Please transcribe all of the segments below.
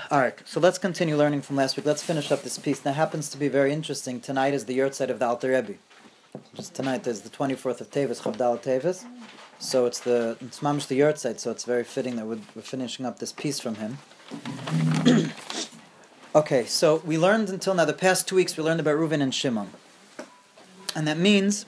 Alright, so let's continue learning from last week. Let's finish up this piece. Now, happens to be very interesting. Tonight is the yahrzeit of the Alter Rebbe. Just tonight is the 24th of Tevis, Chavdal Tevis. So it's mamish the yahrzeit, so it's very fitting that we're finishing up this piece from him. Okay, so we learned until now, the past 2 weeks, we learned about Reuven and Shimon. And that means...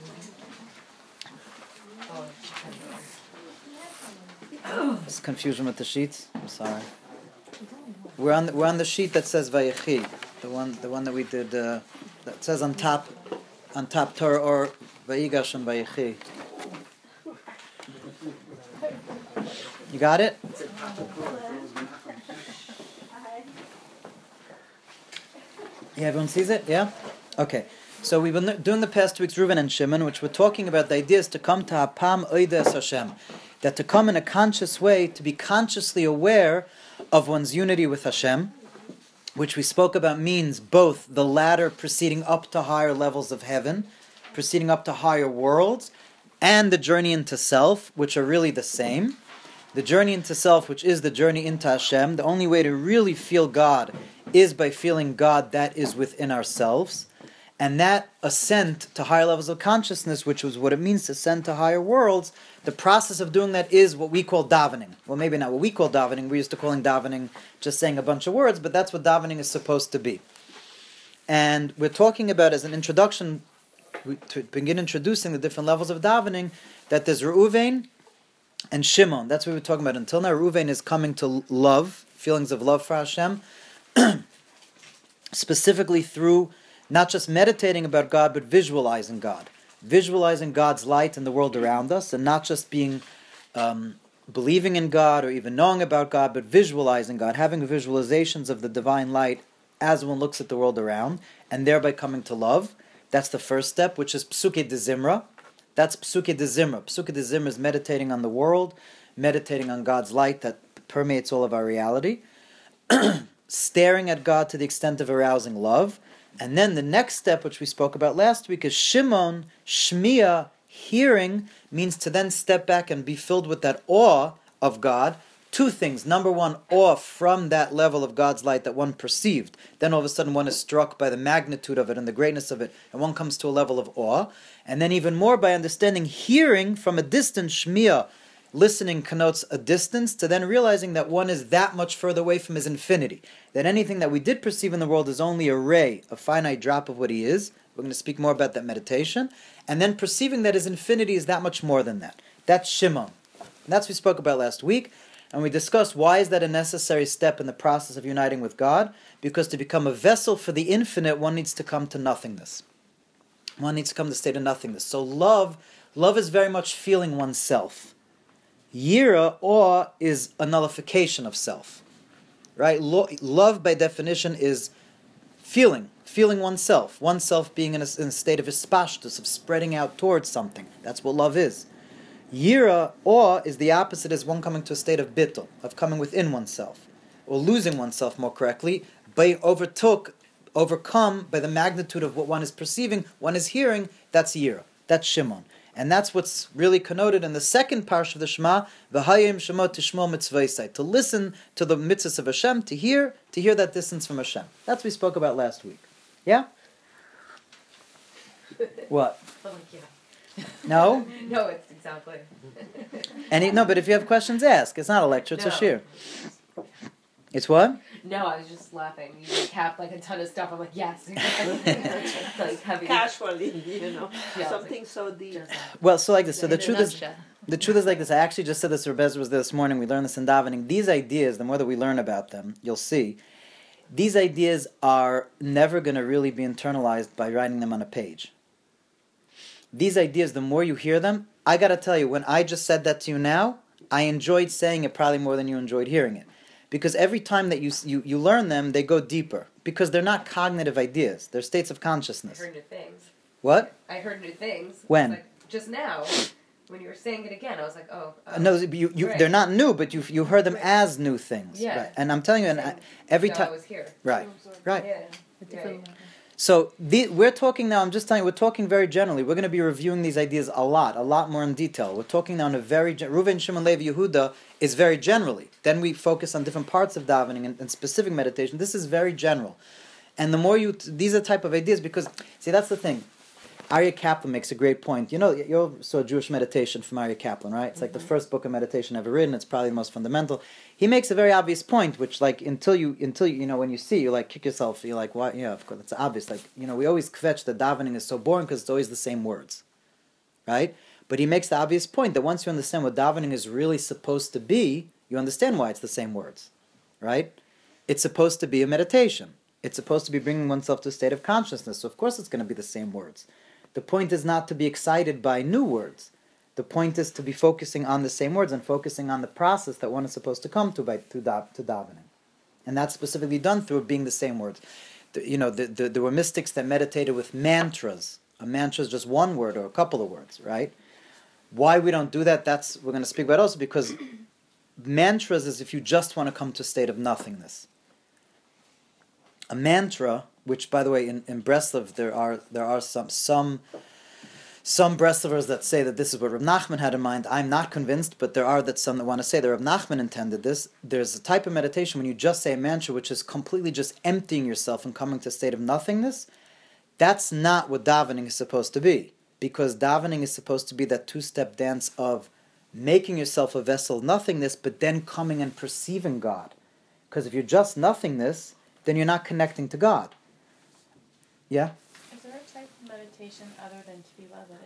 There's confusion with the sheets. I'm sorry. We're on the sheet that says Vayechi, the one that we did that says on top Torah or Vayigash and Vayechi. You got it? Yeah, everyone sees it? Yeah? Okay. So we've been doing the past 2 weeks Reuven and Shimon, which we're talking about the ideas to come to Hapam Oides Hashem. That to come in a conscious way, to be consciously aware of one's unity with Hashem, which we spoke about means both the ladder proceeding up to higher levels of heaven, proceeding up to higher worlds, and the journey into self, which are really the same. The journey into self, which is the journey into Hashem, the only way to really feel God is by feeling God that is within ourselves. And that ascent to higher levels of consciousness, which was what it means to ascend to higher worlds, the process of doing that is what we call davening. Well, maybe not what we call davening. We're used to calling davening just saying a bunch of words, but that's what davening is supposed to be. And we're talking about, as an introduction, to begin introducing the different levels of davening, that there's Reuven and Shimon. That's what we're talking about until now. Reuven is coming to love, feelings of love for Hashem, specifically through not just meditating about God, but visualizing God. Visualizing God's light in the world around us, and not just being believing in God or even knowing about God, but visualizing God, having visualizations of the divine light as one looks at the world around, and thereby coming to love. That's the first step, which is Psuke de Zimra. That's Psuke de Zimra. Psuke de Zimra is meditating on the world, meditating on God's light that permeates all of our reality, staring at God to the extent of arousing love. And then the next step, which we spoke about last week, is Shimon, Shmiya, hearing, means to then step back and be filled with that awe of God. 2 things. Number 1, awe from that level of God's light that one perceived. Then all of a sudden one is struck by the magnitude of it and the greatness of it, and one comes to a level of awe. And then even more by understanding, hearing from a distance, Shmiya, listening connotes a distance, to then realizing that one is that much further away from his infinity. That anything that we did perceive in the world is only a ray, a finite drop of what he is. We're going to speak more about that meditation. And then perceiving that his infinity is that much more than that. That's Shimon. And that's what we spoke about last week. And we discussed why is that a necessary step in the process of uniting with God? Because to become a vessel for the infinite, one needs to come to nothingness. One needs to come to the state of nothingness. So love is very much feeling oneself. Yira, awe, is a nullification of self. Right? Love, by definition, is feeling oneself being in a state of ispashtus, of spreading out towards something. That's what love is. Yira, awe, is the opposite, is one coming to a state of bittul, of coming within oneself, or losing oneself, more correctly, by overcome by the magnitude of what one is perceiving, one is hearing. That's Yira. That's Shimon. And that's what's really connoted in the second parsha of the Shema, V'hayim Shema Tishmo Mitzvaysai, to listen to the mitzvahs of Hashem, to hear that distance from Hashem. That's what we spoke about last week. Yeah? What? No? No, it's exactly. No, but if you have questions, ask. It's not a lecture, it's a shir. It's what? No, I was just laughing. You have a ton of stuff. I'm like, yes. Heavy. Casually, Yeah, something so deep. Well, so like this. So the truth is like this. I actually just said this to Rebbe was this morning. We learned this in davening. These ideas, the more that we learn about them, you'll see, these ideas are never going to really be internalized by writing them on a page. These ideas, the more you hear them, I got to tell you, when I just said that to you now, I enjoyed saying it probably more than you enjoyed hearing it. Because every time that you learn them, they go deeper. Because they're not cognitive ideas. They're states of consciousness. I heard new things. What? I heard new things. When? Just now, when you were saying it again, I was like, oh. No, right. They're not new, but you heard them as new things. Yeah. Right. And I'm telling you, every time... I was here. Right. Right. Yeah. Right. So we're talking now, I'm just telling you, we're talking very generally. We're going to be reviewing these ideas a lot more in detail. We're talking now in a very, Reuven, Shimon, Levi, Yehuda is very generally. Then we focus on different parts of davening and specific meditation. This is very general. And the more these are the type of ideas, because, see, that's the thing. Aryeh Kaplan makes a great point. You know, you saw Jewish meditation from Aryeh Kaplan, right? It's like the first book of meditation ever written. It's probably the most fundamental. He makes a very obvious point, which, like, until you when you see, you like kick yourself. You're like, why? Yeah, of course, it's obvious. Like, we always kvetch that davening is so boring because it's always the same words, right? But he makes the obvious point that once you understand what davening is really supposed to be, you understand why it's the same words, right? It's supposed to be a meditation. It's supposed to be bringing oneself to a state of consciousness. So of course it's going to be the same words. The point is not to be excited by new words. The point is to be focusing on the same words and focusing on the process that one is supposed to come to davening. And that's specifically done through it being the same words. There were mystics that meditated with mantras. A mantra is just one word or a couple of words, right? Why we don't do that, we're going to speak about also, because mantras is if you just want to come to a state of nothingness. A mantra, which, by the way, in Breslov there are some Breslovers that say that this is what Rav Nachman had in mind. I'm not convinced, but there are some that want to say that Rav Nachman intended this. There's a type of meditation when you just say a mantra, which is completely just emptying yourself and coming to a state of nothingness. That's not what davening is supposed to be, because davening is supposed to be that two-step dance of making yourself a vessel of nothingness, but then coming and perceiving God. Because if you're just nothingness, then you're not connecting to God. Yeah? Is there a type of meditation other than tefillah that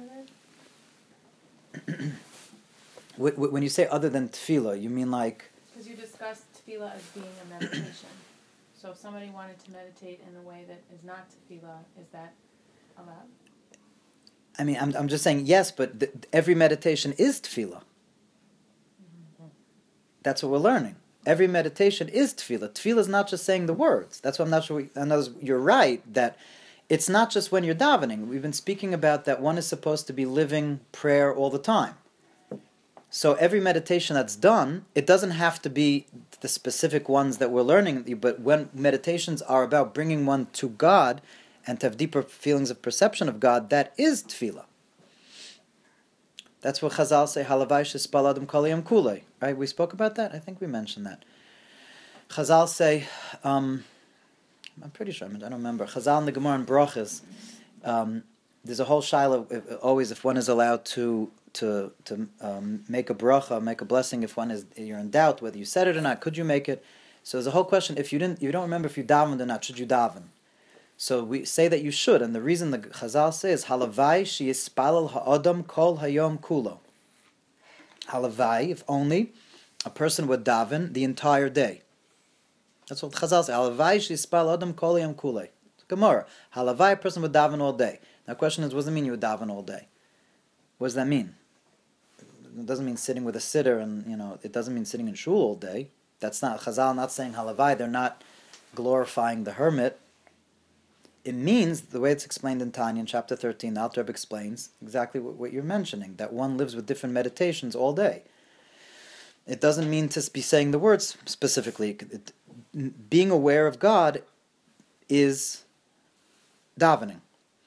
is permitted? When you say other than tefillah, you mean like... Because you discussed tefillah as being a meditation. So if somebody wanted to meditate in a way that is not tefillah, is that allowed? I mean, I'm just saying yes, but every meditation is tefillah. Mm-hmm. That's what we're learning. Every meditation is tefillah. Tefillah is not just saying the words. That's why I'm not sure. You're right that it's not just when you're davening. We've been speaking about that one is supposed to be living prayer all the time. So every meditation that's done, it doesn't have to be the specific ones that we're learning, but when meditations are about bringing one to God and to have deeper feelings of perception of God, that is tefillah. That's what Chazal say, Halavai shespal adam kol hayom kulei. Right? We spoke about that? I think we mentioned that. Chazal say, I'm pretty sure, I don't remember. Chazal in the Gemara in Brachas, there's a whole shaila, always if one is allowed to make a bracha, make a blessing, if you're in doubt whether you said it or not, could you make it? So there's a whole question, if you don't remember if you davened or not, should you daven? So we say that you should, and the reason the Chazal says, Halavai sheyispalel ha'adam kol hayom kulo. Halavai, if only a person would daven the entire day. That's what Chazal says. Halavai sheyispalel adam kol hayom kulei. Gemara. Halavai, a person would daven all day. Now the question is, what does it mean you would daven all day? What does that mean? It doesn't mean sitting with a sitter, and it doesn't mean sitting in shul all day. That's not Chazal not saying Halavai. They're not glorifying the hermit. It means, the way it's explained in Tanya in chapter 13, the Alter Rebbe explains exactly what you're mentioning, that one lives with different meditations all day. It doesn't mean to be saying the words specifically. Being aware of God is davening.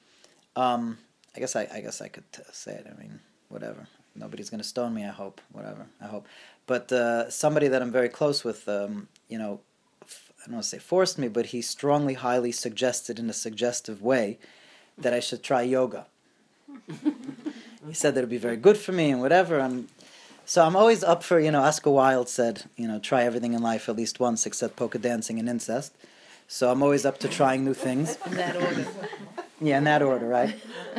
I guess I could say it. I mean, whatever. Nobody's going to stone me, I hope. Whatever, I hope. But somebody that I'm very close with, I don't want to say forced me, but he strongly, highly suggested in a suggestive way that I should try yoga. He said that it would be very good for me and whatever. And so I'm always up for, Oscar Wilde said, try everything in life at least once except polka dancing and incest. So I'm always up to trying new things. In that order. Yeah, in that order, right?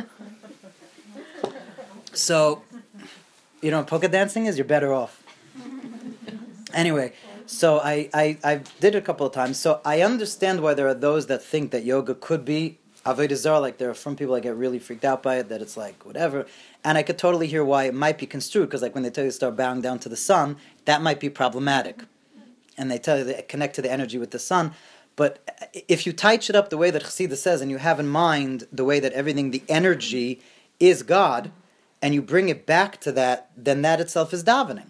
So, polka dancing is, you're better off. Anyway, so I did it a couple of times. So I understand why there are those that think that yoga could be avodah zarah. Like there are some people that get really freaked out by it, that it's like whatever. And I could totally hear why it might be construed, because like when they tell you to start bowing down to the sun, that might be problematic. And they tell you to connect to the energy with the sun. But if you tighten it up the way that Chassidus says, and you have in mind the way that everything, the energy is God, and you bring it back to that, then that itself is davening.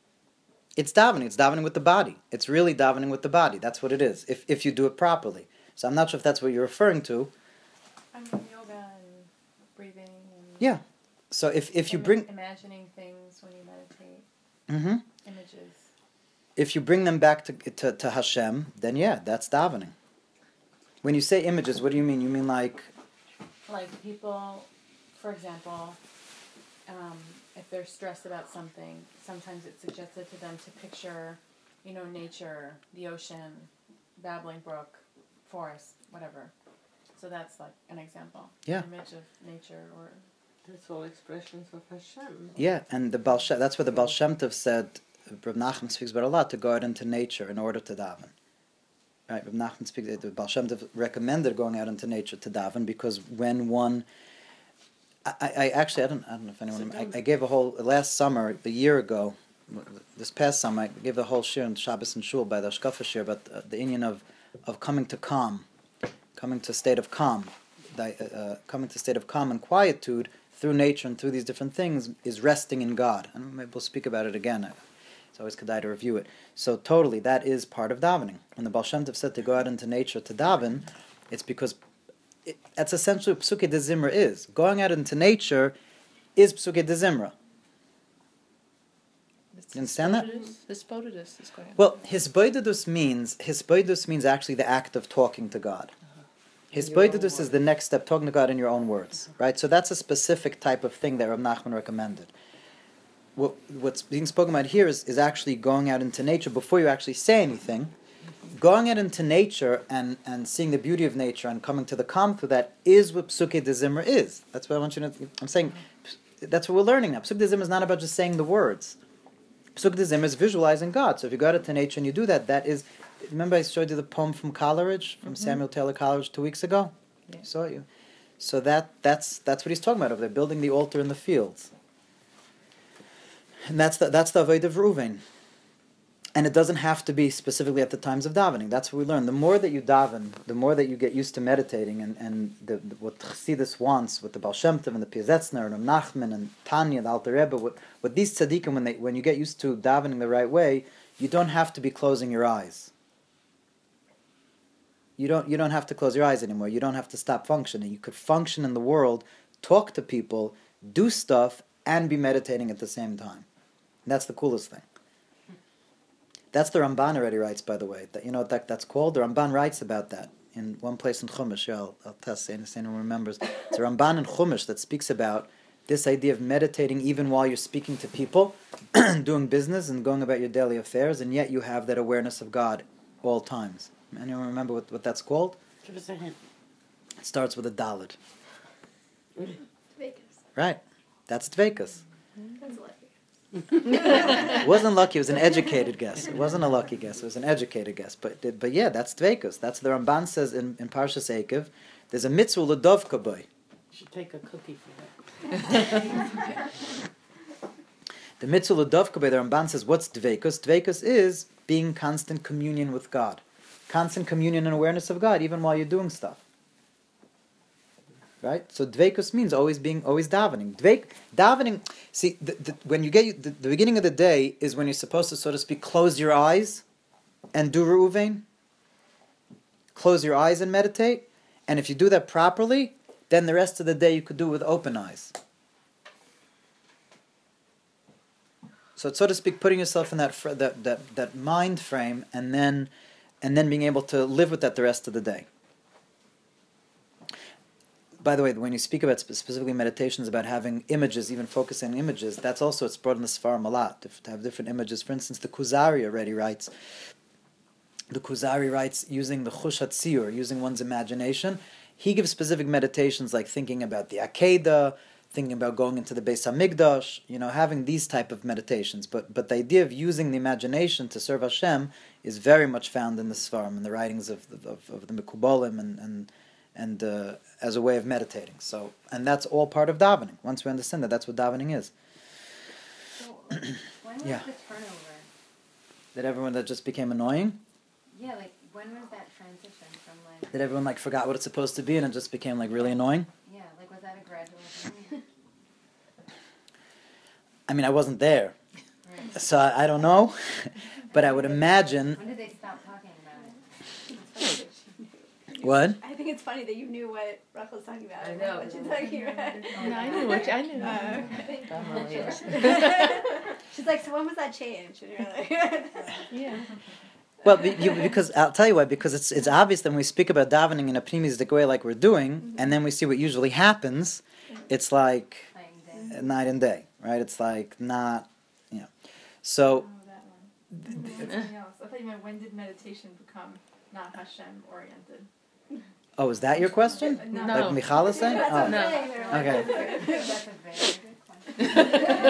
It's davening. It's davening with the body. It's really davening with the body. That's what it is, if you do it properly. So I'm not sure if that's what you're referring to. I mean, yoga and breathing and Yeah. So if you bring imagining things when you meditate, images. If you bring them back to Hashem, then yeah, that's davening. When you say images, what do you mean? You mean like people, for example, if they're stressed about something, sometimes it's suggested to them to picture, nature, the ocean, babbling brook, forest, whatever. So that's like an example. Yeah. An image of nature or... That's all expressions of Hashem. Yeah, and that's what the Baal Shem Tov said. Rav Nachman speaks about a lot, to go out into nature in order to daven. Right, Rav Nachman speaks. The Baal Shem Tov recommended going out into nature to daven because when one, I don't know if anyone. I gave a whole last summer, a year ago, this past summer, I gave a whole shir in Shabbos and Shul by the Ashkafa shir about the inyan of coming to calm, coming to a state of calm, coming to a state of calm and quietude through nature and through these different things is resting in God. And maybe we'll speak about it again. It's always kedai to review it. So totally, that is part of davening. When the Baal Shem Tov said to go out into nature to daven, it's because that's essentially what Psukei de Zimra is. Going out into nature is Psukei de Zimra. You understand that? Hisbodedus is going on. Well, hisbodedus means actually the act of talking to God. Hisbodedus is the next step, talking to God in your own words, right? So that's a specific type of thing that Rav Nachman recommended. What's being spoken about here is actually going out into nature before you actually say anything. Going out into nature and seeing the beauty of nature and coming to the calm through that is what Psukei de Zimra is. That's what I want you to... I'm saying, that's what we're learning now. Psukei de Zimra is not about just saying the words. Psukei de Zimra is visualizing God. So if you go out into nature and you do that, that is... Remember I showed you the poem from Coleridge, from Samuel Taylor Coleridge 2 weeks ago? Yeah. Saw you. So that's what he's talking about over there, building the altar in the fields. And that's the avodah of Reuven. And it doesn't have to be specifically at the times of davening. That's what we learn. The more that you daven, the more that you get used to meditating, and what Chassidus wants, with the Baal Shem Tov and the Piazetzner and Nachman and Tanya, the Alter Rebbe, what these tzaddikim, when you get used to davening the right way, you don't have to be closing your eyes. You don't have to close your eyes anymore. You don't have to stop functioning. You could function in the world, talk to people, do stuff, and be meditating at the same time. And that's the coolest thing. That's the Ramban already writes, by the way. That, you know what that's called? The Ramban writes about that in one place in Chumash. Yeah, I'll test if anyone remembers. It's a Ramban in Chumash that speaks about this idea of meditating even while you're speaking to people, doing business and going about your daily affairs, and yet you have that awareness of God all times. Anyone remember what that's called? Give us a hint. It starts with a Daled. Vegas. Right. That's Dveikus. That's lucky. It wasn't lucky, it was an educated guess. It wasn't a lucky guess, it was an educated guess. But yeah, that's Dveikus. That's the Ramban says in Parshas Eikev, there's a mitzvah l'dovka boy. You should take a cookie for that. The mitzvah l'dovka boy, the Ramban says, what's Dveikus? Dveikus is being constant communion with God. Constant communion and awareness of God, even while you're doing stuff. Right? So dveikus means always davening. Davening, see, when you get the beginning of the day is when you're supposed to, so to speak, close your eyes and do Reuven. Close your eyes and meditate. And if you do that properly, then the rest of the day you could do it with open eyes. So it's, so to speak, putting yourself in that mind frame and then being able to live with that the rest of the day. By the way, when you speak about specifically meditations about having images, even focusing on images, that's also, it's brought in the Sfarim a lot, to have different images. For instance, the Kuzari already writes, using the Chush HaTziyur, using one's imagination. He gives specific meditations like thinking about the Akedah, thinking about going into the Beis HaMikdash, having these type of meditations. But the idea of using the imagination to serve Hashem is very much found in the Sfarim, in the writings of the Mekubalim and as a way of meditating. So, and that's all part of davening. Once we understand that, that's what davening is. So, when was Yeah. the turnover? That everyone that just became annoying? Yeah, when was that transition from That everyone forgot what it's supposed to be and it just became really annoying? yeah, was that a gradual thing? I mean, I wasn't there, Right. so I don't know, but I would imagine. When did they stop talking about it? What? I think it's funny that you knew what Rachel's talking about. I know. What she's talking about. No, I knew what I knew. She's like, so when was that change? And you're like, Yeah. Well, because I'll tell you why. Because it's obvious that when we speak about davening in a pnimistic way, like we're doing, and then we see what usually happens, it's like night and day, right? It's like not, So. That one. Something else. I thought you meant when did meditation become not Hashem oriented? Oh, is that your question? No. Like Michal is saying? that's Oh. what I'm saying. Okay. That's a very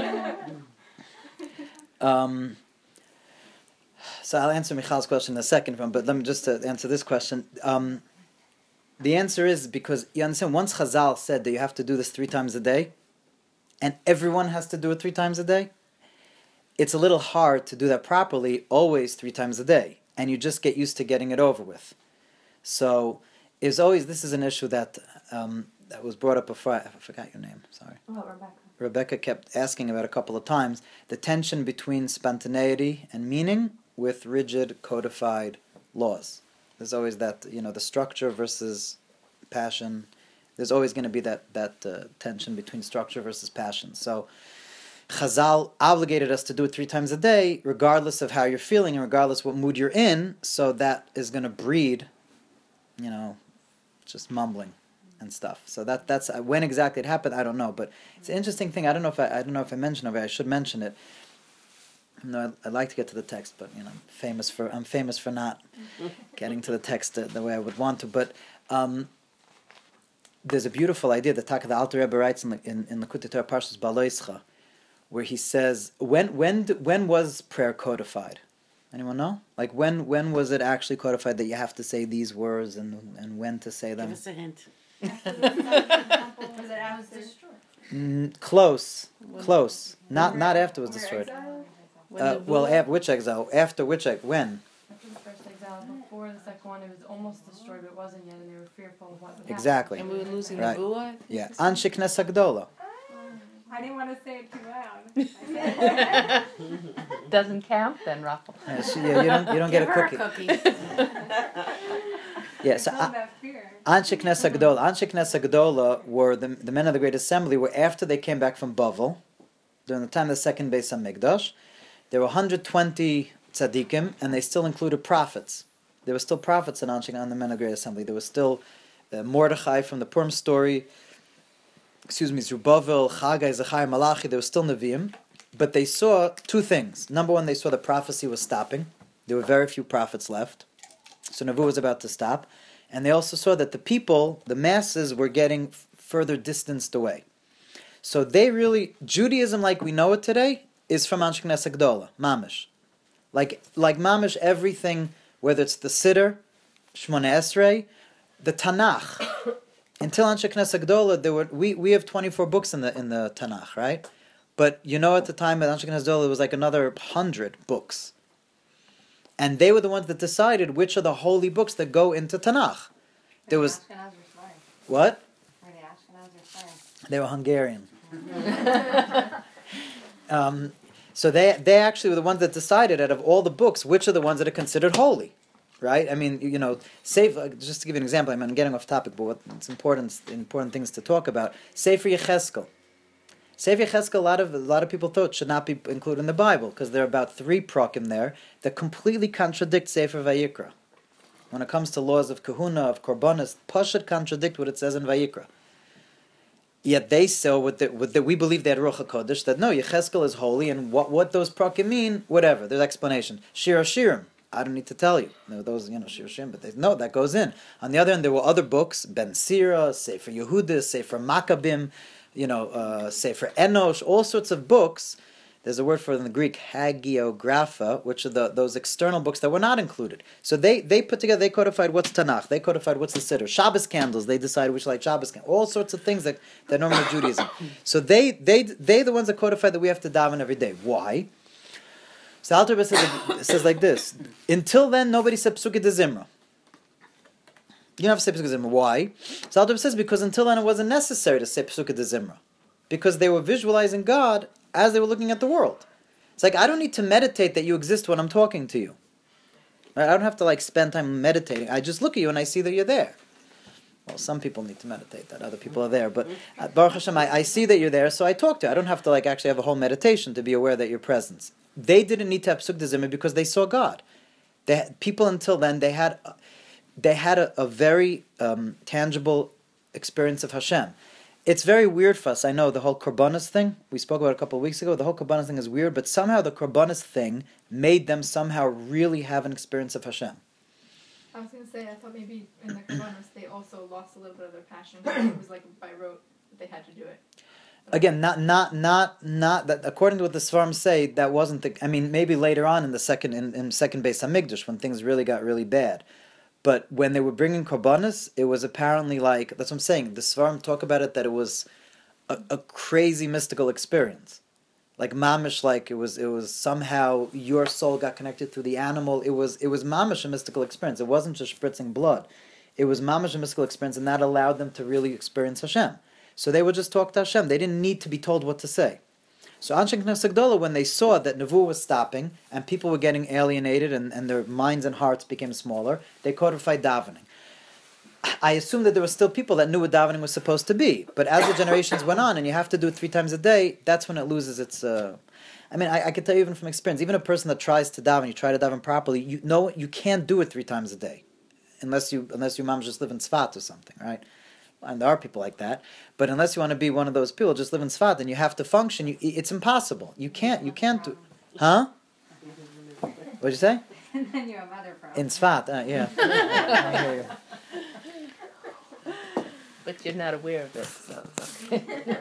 good question. So I'll answer Michal's question in a second, but let me just answer this question. The answer is because, you understand, once Chazal said that you have to do this 3 times a day, and everyone has to do it 3 times a day, it's a little hard to do that properly always 3 times a day, and you just get used to getting it over with. So this is an issue that was brought up before. I forgot your name, sorry. Oh, Rebecca. Rebecca kept asking about a couple of times, the tension between spontaneity and meaning with rigid codified laws. There's always that, the structure versus passion. There's always going to be that tension between structure versus passion. So Chazal obligated us to do it 3 times a day, regardless of how you're feeling and regardless what mood you're in, so that is going to breed, just mumbling and stuff. So that's when exactly it happened, I don't know, but it's an interesting thing. I don't know if I mentioned it, but I should mention it. No, I'd like to get to the text, but I'm famous for not getting to the text the way I would want to. But there's a beautiful idea that the Alter Rebbe writes in Likutei Torah Parshas Baloischa, where he says, when was prayer codified? Anyone know? Like when was it actually codified that you have to say these words and when to say them? Give us a hint. Was it after? Close. Not after it was destroyed. Which exile? After which exile? When? After the first exile, before the second one, it was almost destroyed, but it wasn't yet, and they were fearful of what would happen. Exactly. And we were losing Right. the Buah? Yeah. Anshe Knesset Gdola. I didn't want to say it too loud. Doesn't count then, Rachel. You don't get a cookie. Yeah, so that fear. Anshe Knesset Gdola. Anshe Knesset Gdola were the men of the Great Assembly. Were after they came back from Bavel, during the time of the second Beis Hamikdash. There were 120 tzaddikim, and they still included prophets. There were still prophets on the men of the Great Assembly. There was still Mordechai from the Purim story. Zerubbabel, Chagai, Zechariah, Malachi. There were still Nevi'im, but they saw 2 things. Number one, they saw the prophecy was stopping. There were very few prophets left. So Nevuah was about to stop. And they also saw that the people, the masses, were getting further distanced away. So Judaism like we know it today is from Anshe Knesset Gdola, Mamish. Like Mamish, everything, whether it's the Siddur, Shmoneh Esrei, the Tanakh. Until Anshe Knesset Gdola, we have 24 books in the Tanakh, right? But at the time at Anshe Knesset Gdola, there was like another 100 books. And they were the ones that decided which are the holy books that go into Tanakh. There was... What? They were Hungarian. So they actually were the ones that decided out of all the books which are the ones that are considered holy. Right? I mean, just to give you an example, I'm getting off topic, but what's important things to talk about. Sefer Yecheskel. Sefer Yecheskel, a lot of people thought should not be included in the Bible because there are about 3 prakim there that completely contradict Sefer Vayikra. When it comes to laws of kahuna, of korbanos, Pashut contradict what it says in Vayikra. Yet they saw we believe they had Ruach HaKodesh, that no, Yecheskel is holy, and what those prakim mean, whatever, there's explanation. Shir HaShirim. I don't need to tell you. There were those, Shir HaShirim, but that goes in. On the other hand, there were other books, Ben Sira, Sefer Yehudis, Sefer Maccabim, Sefer Enosh, all sorts of books. There's a word for it in the Greek, hagiographa, which are those external books that were not included. So they put together, they codified what's Tanakh, they codified what's the Siddur. Shabbos candles, they decided which light Shabbos candles. All sorts of things that normally Judaism. So they the ones that codified that we have to daven every day. Why? So Alter Rebbe says like this: until then, nobody said Pesukei de Zimra. You don't have to say Pesukei de Zimra. Why? So Alter Rebbe says because until then it wasn't necessary to say Pesukei de Zimra, because they were visualizing God as they were looking at the world. It's like I don't need to meditate that you exist when I'm talking to you. Right? I don't have to like spend time meditating. I just look at you and I see that you're there. Well, some people need to meditate that other people are there, but Baruch Hashem, I see that you're there, so I talk to you. I don't have to like actually have a whole meditation to be aware that your presence. They didn't need to have Sugda Zimmer because they saw God. People until then they had a very tangible experience of Hashem. It's very weird for us. I know the whole Korbanos thing we spoke about a couple of weeks ago. The whole Korbanos thing is weird, but somehow the Korbanos thing made them somehow really have an experience of Hashem. I was going to say, I thought maybe in the Karbanos they also lost a little bit of their passion because it was like by rote that they had to do it. Again, not that. According to what the Svarim say, that wasn't the. I mean, maybe later on in the second Beis Hamikdash when things really got really bad, but when they were bringing korbanos, it was apparently like that's what I'm saying. The Svarim talk about it that it was a crazy mystical experience, like mamish, like it was somehow your soul got connected through the animal. It was mamish a mystical experience. It wasn't just spritzing blood. It was mamish a mystical experience, and that allowed them to really experience Hashem. So they would just talk to Hashem. They didn't need to be told what to say. So Anshe Knesset Gedola, when they saw that Nevuah was stopping and people were getting alienated and their minds and hearts became smaller, they codified davening. I assume that there were still people that knew what davening was supposed to be. But as the generations went on and you have to do it 3 times a day, that's when it loses its... I can tell you even from experience, even a person that tries to daven, you try to daven properly, you can't do it 3 times a day. Unless your mom just live in Tzfat or something, right? And there are people like that, but unless you want to be one of those people, just live in Tzfat, and you have to function. It's impossible. You can't do. Huh? What'd you say? And then you have other problems. In Tzfat, yeah. I hear you. But you're not aware of it, so it's okay.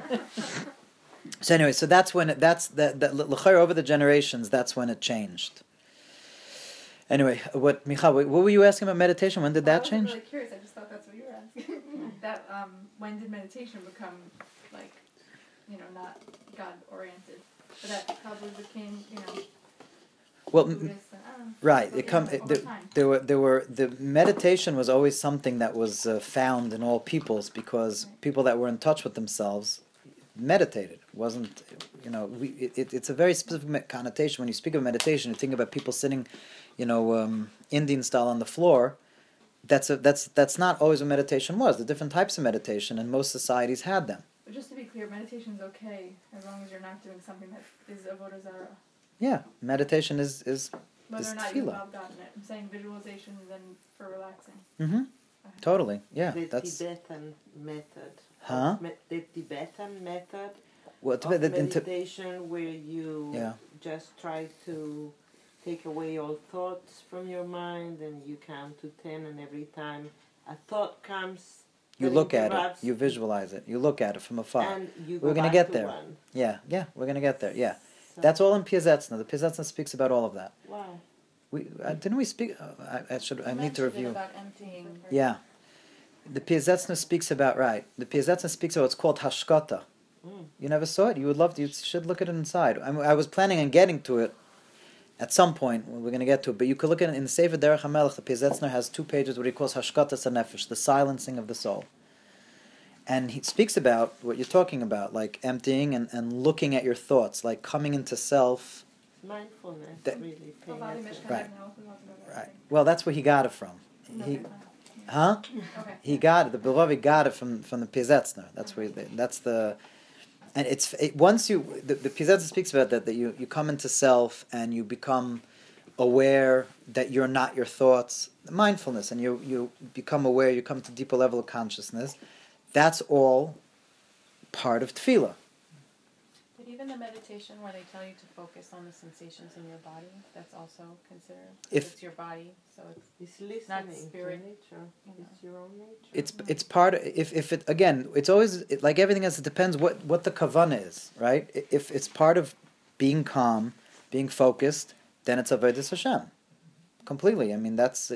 So anyway, so that's when l'chayr over the generations. That's when it changed. Anyway, Michal, what were you asking about meditation? When did that change? I was really curious. I just thought that's what you were asking. That when did meditation become like, not God oriented? But that probably became, Well, Buddhist and, right. There were the meditation was always something that was found in all peoples because people that were in touch with themselves meditated. It wasn't, it's a very specific connotation. When you speak of meditation, you think about people sitting, Indian style on the floor. That's not always what meditation was. The different types of meditation, and most societies had them. But just to be clear, meditation is okay as long as you're not doing something that is avodah zarah. Yeah, meditation is Whether or not you tefillah. involve God in it. I'm saying visualizations and for relaxing. Mm-hmm. Totally. Yeah, The that's Tibetan method. Huh? The Tibetan method what of meditation where you Yeah. just try to take away all thoughts from your mind and you count to 10 and every time a thought comes You that look at it, interrupts, you visualize it, you look at it from afar. and you We're go gonna back get to there. one. Yeah, we're going to get there, yeah. So, That's all in Piazetzna. The Piazetzna speaks about all of that. wow. We Didn't we speak... I need to review. About emptying. Yeah. The Piazetzna speaks about, right. The Piazetzna speaks about what's called Hashkata. Mm. You never saw it? You would love to. You should look at it inside. I was planning on getting to it at some point. We're going to get to it. But you could look at it in the Sefer Derech HaMelech. The Piazetzna has 2 pages what he calls Hashkata Sanefesh, the silencing of the soul. And he speaks about what you're talking about, like emptying and looking at your thoughts, like coming into self. Mindfulness, That- really. Oh, paying Bobby attention. Mishkan Right. now also talks about that Right. thing. Well, that's where he got it from. Okay, He, fine. huh? Okay. He got it. The Belovi got it from the Piazetzna. That's where. That's the. And once you the Piazetzna speaks about that you come into self and you become aware that you're not your thoughts, mindfulness, and you become aware. You come to a deeper level of consciousness. That's all part of tefillah. But even the meditation where they tell you to focus on the sensations in your body, that's also considered. If- It's your body, so it's It's listening spirit, to nature. It's your own nature. It's part of, if it again, it's always like everything else. It depends what the kavanah is, right? If it's part of being calm, being focused, then it's avodas Hashem, completely. I mean, that's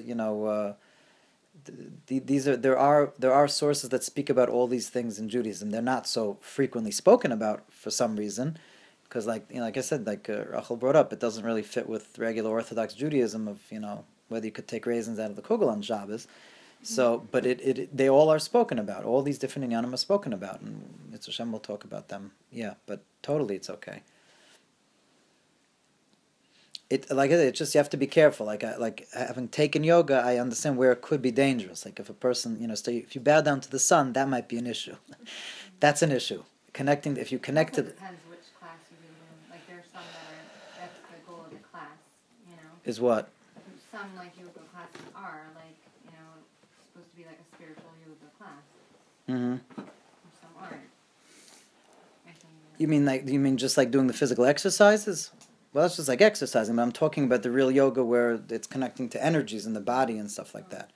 there are sources that speak about all these things in Judaism. They're not so frequently spoken about for some reason, because like I said, like Rachel brought up, it doesn't really fit with regular Orthodox Judaism of whether you could take raisins out of the kugel on Shabbos. So, but they all are spoken about. All these different inyanim are spoken about, and Mitzvah Hashem will talk about them. Yeah, but totally, it's okay. it's just you have to be careful. Like having taken yoga, I understand where it could be dangerous. Like if a person, if you bow down to the sun, that might be an issue. That's an issue. Connecting, if you connect to. Depends which class you do. Like there's some that's the goal of the class. Is what? Some like yoga classes are supposed to be like a spiritual yoga class. Mm-hmm. Some aren't. You mean just like doing the physical exercises? Well, that's just like exercising, but I'm talking about the real yoga where it's connecting to energies in the body and stuff like that.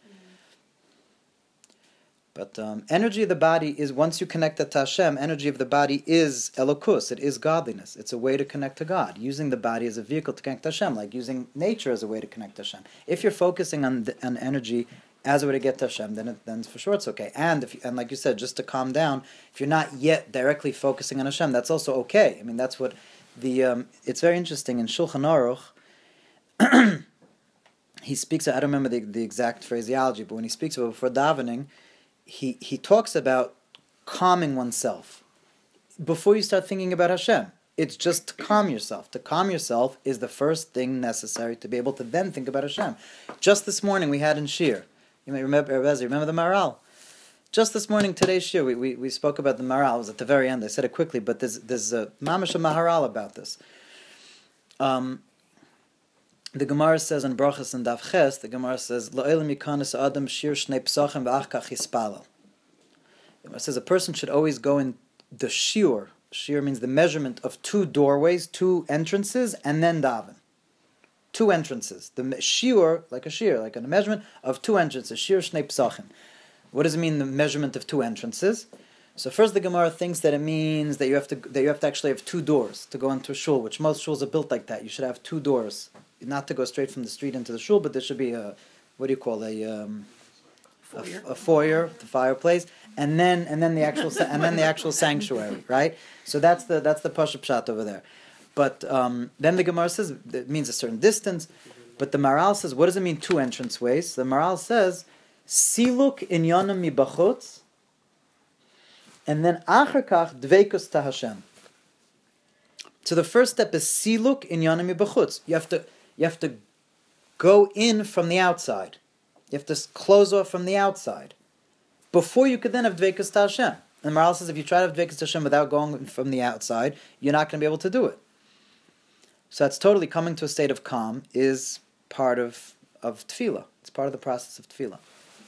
But energy of the body is, once you connect to Hashem, energy of the body is elokus, it is godliness. It's a way to connect to God, using the body as a vehicle to connect to Hashem, like using nature as a way to connect to Hashem. If you're focusing on energy as a way to get to Hashem, then for sure it's okay. And and like you said, just to calm down, if you're not yet directly focusing on Hashem, that's also okay. I mean, that's what it's very interesting in Shulchan Aruch. He speaks. I don't remember the exact phraseology, but when he speaks about before davening, he talks about calming oneself before you start thinking about Hashem. It's just to calm yourself. To calm yourself is the first thing necessary to be able to then think about Hashem. Just this morning we had in Shir. You may remember the Maharal. Just this morning, today's Shir, we spoke about the Maharal. It was at the very end. I said it quickly, but there's a Mamash Maharal about this. The Gemara says in Brachas and Daf Ches, the Gemara says, La'olam yikanes adam shir shnei psachim v'ach kach yispalel. It says a person should always go in the shiur. Shiur means the measurement of 2 doorways, 2 entrances, and then daven. 2 entrances. The shiur, like a measurement of 2 entrances. Shiur shnei psachim. What does it mean, the measurement of 2 entrances? So first the Gemara thinks that it means that you have to actually have 2 doors to go into a shul, which most shuls are built like that. You should have 2 doors. Not to go straight from the street into the shul, but there should be a foyer, the fireplace, and then the actual sanctuary, right? So that's the Pasha Pshat over there. But then the Gemara says it means a certain distance. But the Maharal says, what does it mean 2 entrance ways? The Maharal says, Siluk inyanam mibachutz, and then Achar Kach dveikus ta Hashem. So the first step is Siluk inyanam mibachutz. You have to go in from the outside. You have to close off from the outside before you could then have dveikus ta Hashem. And the Maharal says if you try to have dveikus ta Hashem without going from the outside, you're not going to be able to do it. So that's totally coming to a state of calm is part of tefillah. It's part of the process of tefillah.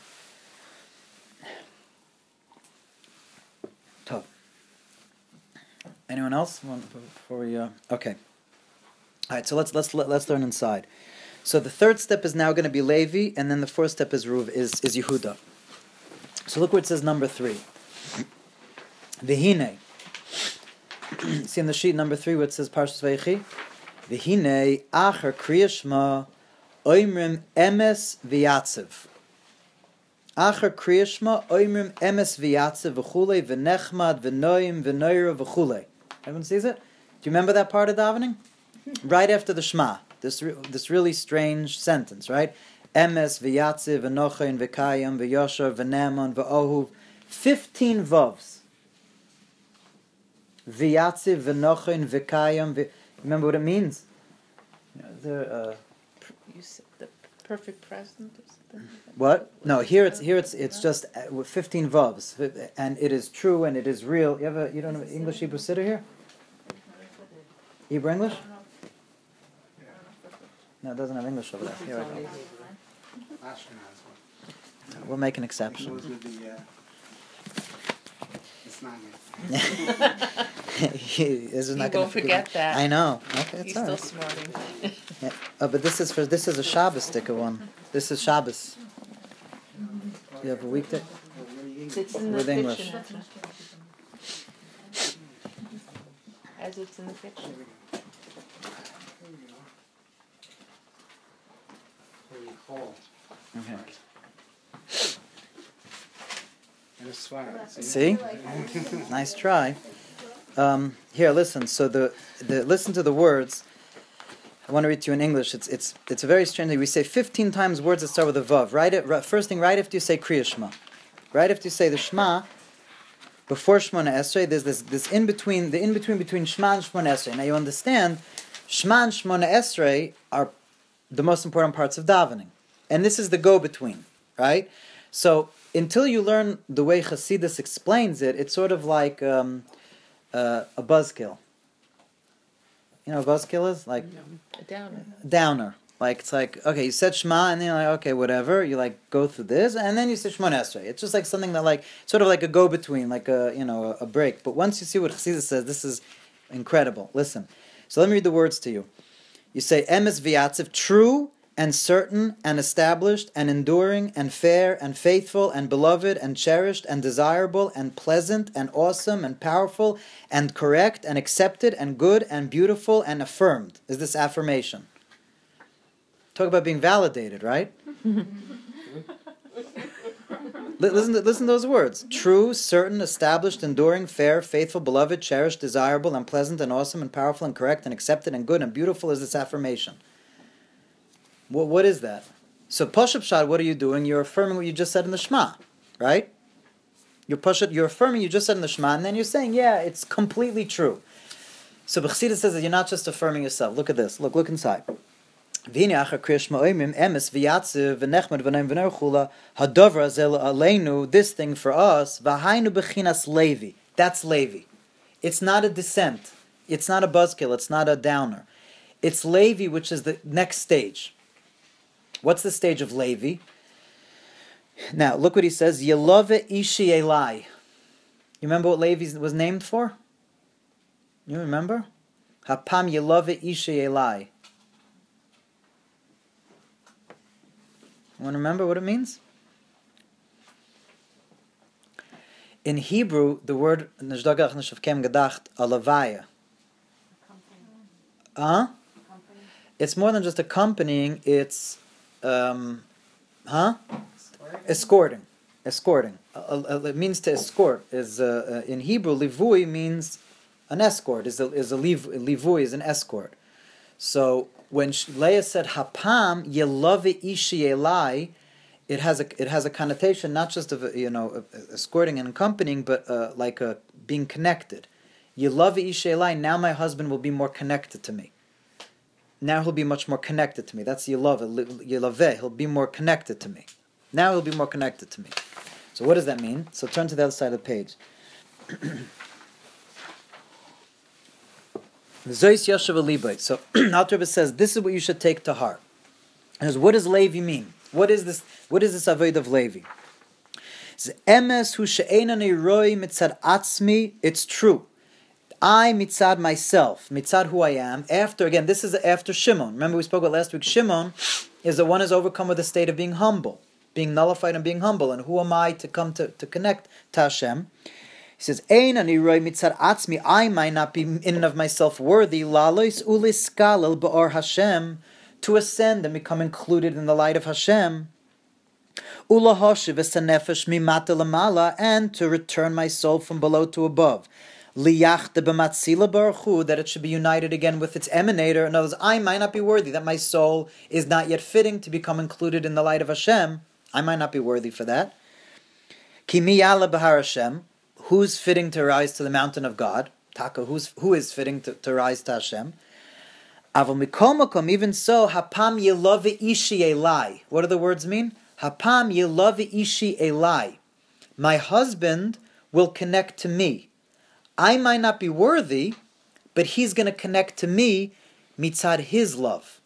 Tough. Anyone else? Before we okay. All right. So let's learn inside. So the third step is now going to be Levi, and then the fourth step is Yehuda. So look what it says, number 3. V'hinei. See in the sheet number 3 where it says Parshas Vayechi. V'hinei acher kriyas shema oimrim emes v'yatziv. Acher kriyas shema oimrim emes v'yatziv v'chulei v'nechmad v'noim v'noira v'chulei. Everyone sees it? Do you remember that part of davening? Right after the Shema. This really strange sentence, right? Emes v'yatziv v'nochein v'kayim v'yosher v'neman v'ohuv. 15 vavs. V'yatziv v'nochein v'kayim. Remember what it means? You said the perfect present or something. What? No, here it's just 15 vavs, and it is true and it is real. You don't have English Hebrew Siddur here? Hebrew English? No, it doesn't have English over there. Here we go. We'll make an exception. It's not good. He won't forget that. I know. Okay, it's He's all still right. smarting. Yeah. Oh, but this is a Shabbos sticker one. This is Shabbos. You have a weekday It's in the with fiction. English. As it's in the fiction. Okay. See? See? Nice try. Here, listen. So the listen to the words. I want to read to you in English. It's a very strange thing. We say 15 times words that start with a vav. First thing, right after you say Kriya Shema. Right after you say the Shema, before Shemona Esrei, there's this in between between Shema and Shemona Esrei. Now you understand Shema and Shmona Esrei are the most important parts of davening. And this is the go-between, right? So until you learn the way Chassidus explains it, it's sort of like a buzzkill. You know what a buzzkill is? Like A downer. downer. Like, it's like, okay, you said Shema, and then you're like, okay, whatever. You like go through this, and then you say Shemona Esrei. It's just like something that like, sort of like a go-between, like a break. But once you see what Chassidus says, this is incredible. Listen. So let me read the words to you. You say, Emes v'yatziv, true and certain and established and enduring and fair and faithful and beloved and cherished and desirable and pleasant and awesome and powerful and correct and accepted and good and beautiful and affirmed. Is this affirmation? Talk about being validated, right? Listen to those words. True, certain, established, enduring, fair, faithful, beloved, cherished, desirable, and pleasant, and awesome, and powerful, and correct, and accepted, and good, and beautiful is this affirmation. What is that? So, Pashup Shad, what are you doing? You're affirming what you just said in the Shema, right? You're affirming you just said in the Shema, and then you're saying, yeah, it's completely true. So, B'chsidus says that you're not just affirming yourself. Look at this. Look inside. This thing for us, that's Levi. It's not a descent. It's not a buzzkill. It's not a downer. It's Levi, which is the next stage. What's the stage of Levi? Now, look what he says. Yelove ishi elai. You remember what Levi was named for? You remember? Hapam yelove ishi elai. You want to remember what it means? In Hebrew, the word Nishdagach Nishavkem Gedacht Alavaya. It's more than just accompanying, it's escorting. It means to escort. In Hebrew, livui means an escort. Livui is an escort. So when Leah said hapam yelave ishi elai, it has a connotation not just of escorting and accompanying, but like being connected. Yelave ishi elai. Now my husband will be more connected to me. Now he'll be much more connected to me. That's Yelave. He'll be more connected to me. Now he'll be more connected to me. So what does that mean? So turn to the other side of the page. So Alter Rebbe says this is what you should take to heart. He says, what does Levi mean? What is this avoid of Levi? It's true. I mitzad myself, mitzad who I am, this is after Shimon. Remember we spoke about last week, Shimon is the one who's overcome with the state of being humble, being nullified and being humble. And who am I to come to connect to Hashem? He says, Ein ani roi mitzad atzmi, I might not be in and of myself worthy, lalois ulis kalel ba'or Hashem, to ascend and become included in the light of Hashem. Ulahoshiv es hanefesh mimata lamala, and to return my soul from below to above. Liyachte b'matzila baruch hu, that it should be united again with its emanator. In other words, I might not be worthy, that my soul is not yet fitting to become included in the light of Hashem. I might not be worthy for that. Ki mi yala b'har Hashem, who's fitting to rise to the mountain of God? Taka, who is fitting to rise to Hashem? Aval mikol makom, even so, hapam yelove ishi elai. What do the words mean? Hapam yelove ishi elai. My husband will connect to me. I might not be worthy, but he's going to connect to me mitzad his love.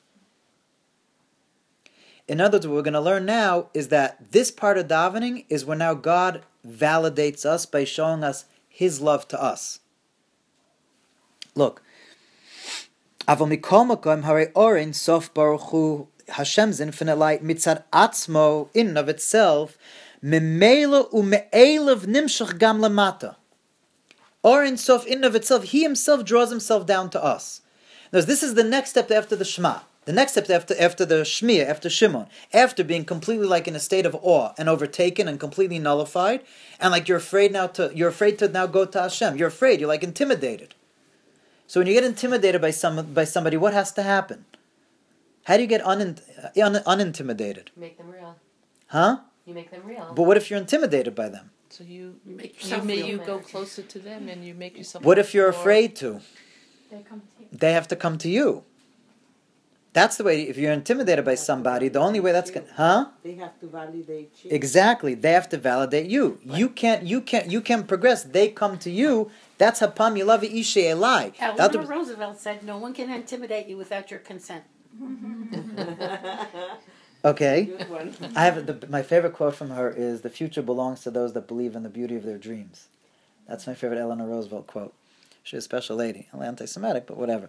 In other words, what we're going to learn now is that this part of davening is where now God validates us by showing us his love to us. Look. Aval mikol makom harei orin sof baruch hu, Hashem's infinite light mitzad atzmo, in and of itself, memela ume'elav nimshach gam lamata. Or in Sof, in and of itself, he himself draws himself down to us. Now, this is the next step after the Shema. The next step after the Shmiya, after Shimon. After being completely like in a state of awe and overtaken and completely nullified. And like you're afraid to now go to Hashem. You're afraid, you're like intimidated. So when you get intimidated by somebody, what has to happen? How do you get unintimidated? Make them real. Huh? You make them real. But what if you're intimidated by them? So you You go closer to them and you make yourself. What if you're afraid to? They come to you. They have to come to you. That's the way. If you're intimidated by somebody, the only way that's going, They have to validate you. Exactly. They have to validate you. You can't progress. They come to you. That's hapam yilavi ishe elai. Eleanor Roosevelt said, "No one can intimidate you without your consent." Okay. Good one. I have my favorite quote from her is, "The future belongs to those that believe in the beauty of their dreams." That's my favorite Eleanor Roosevelt quote. She's a special lady. Only anti-Semitic, but whatever.